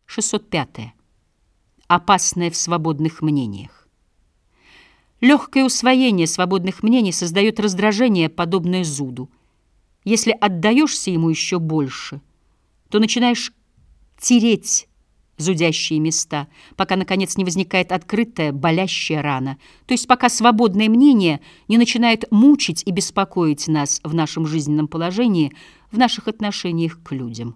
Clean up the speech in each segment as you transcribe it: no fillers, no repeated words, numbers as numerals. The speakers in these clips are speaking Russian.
605. Опасное в свободных мнениях. Легкое усвоение свободных мнений создает раздражение, подобное зуду. Если отдаешься ему еще больше, то начинаешь тереть зудящие места, пока, наконец, не возникает открытая, болящая рана, то есть пока свободное мнение не начинает мучить и беспокоить нас в нашем жизненном положении, в наших отношениях к людям.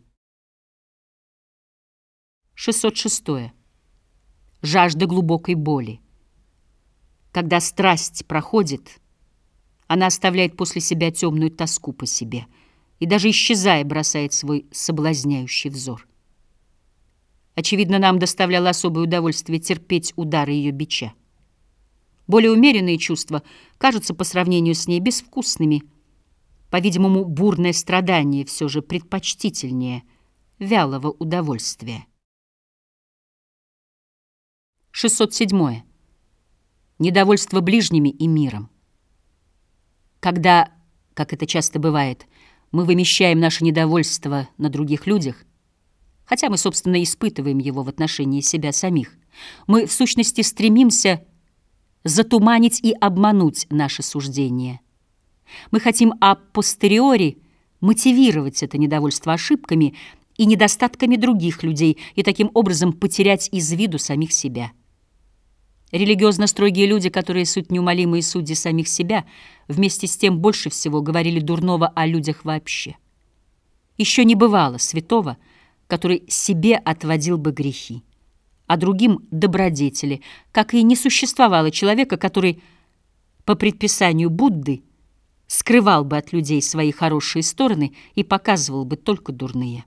606. Жажда глубокой боли. Когда страсть проходит, она оставляет после себя темную тоску по себе и даже исчезая бросает свой соблазняющий взор. Очевидно, нам доставляло особое удовольствие терпеть удары ее бича. Более умеренные чувства кажутся по сравнению с ней безвкусными. По-видимому, бурное страдание все же предпочтительнее вялого удовольствия. 607. Недовольство ближними и миром. Когда, как это часто бывает, мы вымещаем наше недовольство на других людях, хотя мы, собственно, испытываем его в отношении себя самих, мы, в сущности, стремимся затуманить и обмануть наше суждение. Мы хотим апостериори мотивировать это недовольство ошибками и недостатками других людей и таким образом потерять из виду самих себя. Религиозно строгие люди, которые суть неумолимые судьи самих себя, вместе с тем больше всего говорили дурного о людях вообще. Еще не бывало святого, который себе отводил бы грехи, а другим — добродетели, как и не существовало человека, который, по предписанию Будды, скрывал бы от людей свои хорошие стороны и показывал бы только дурные.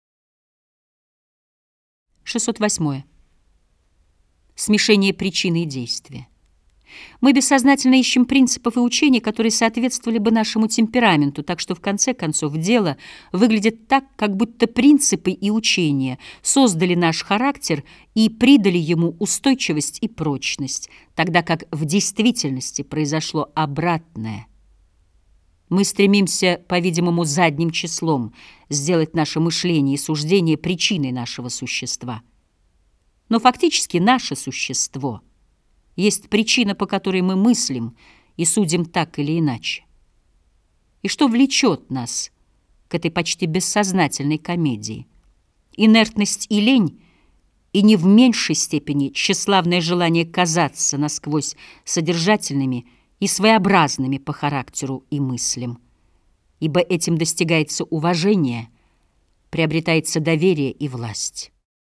608. Смешение причины и действия. Мы бессознательно ищем принципов и учений, которые соответствовали бы нашему темпераменту, так что в конце концов дело выглядит так, как будто принципы и учения создали наш характер и придали ему устойчивость и прочность, тогда как в действительности произошло обратное. Мы стремимся, по-видимому, задним числом сделать наше мышление и суждение причиной нашего существа. Но фактически наше существо есть причина, по которой мы мыслим и судим так или иначе. И что влечет нас к этой почти бессознательной комедии? Инертность и лень, и не в меньшей степени тщеславное желание казаться насквозь содержательными и своеобразными по характеру и мыслям, ибо этим достигается уважение, приобретается доверие и власть.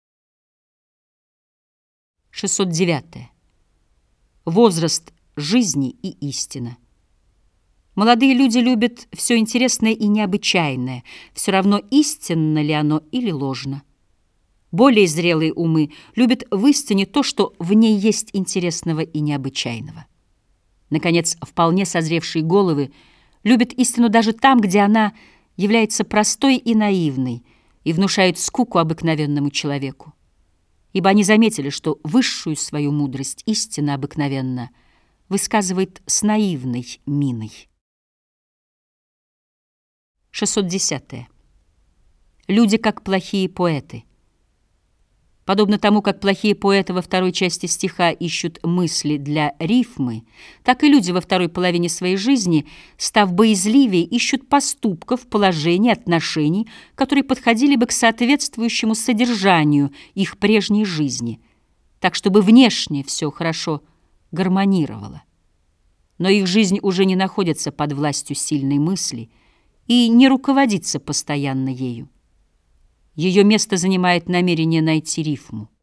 609. Возраст жизни и истина. Молодые люди любят все интересное и необычайное, все равно истинно ли оно или ложно. Более зрелые умы любят в истине то, что в ней есть интересного и необычайного. Наконец, вполне созревшие головы любят истину даже там, где она является простой и наивной и внушает скуку обыкновенному человеку. Ибо они заметили, что высшую свою мудрость истина обыкновенно высказывает с наивной миной. 610. Люди как плохие поэты. Подобно тому, как плохие поэты во второй части стиха ищут мысли для рифмы, так и люди во второй половине своей жизни, став боязливее, ищут поступков, положений, отношений, которые подходили бы к соответствующему содержанию их прежней жизни, так чтобы внешне все хорошо гармонировало. Но их жизнь уже не находится под властью сильной мысли и не руководится постоянно ею. Ее место занимает намерение найти рифму.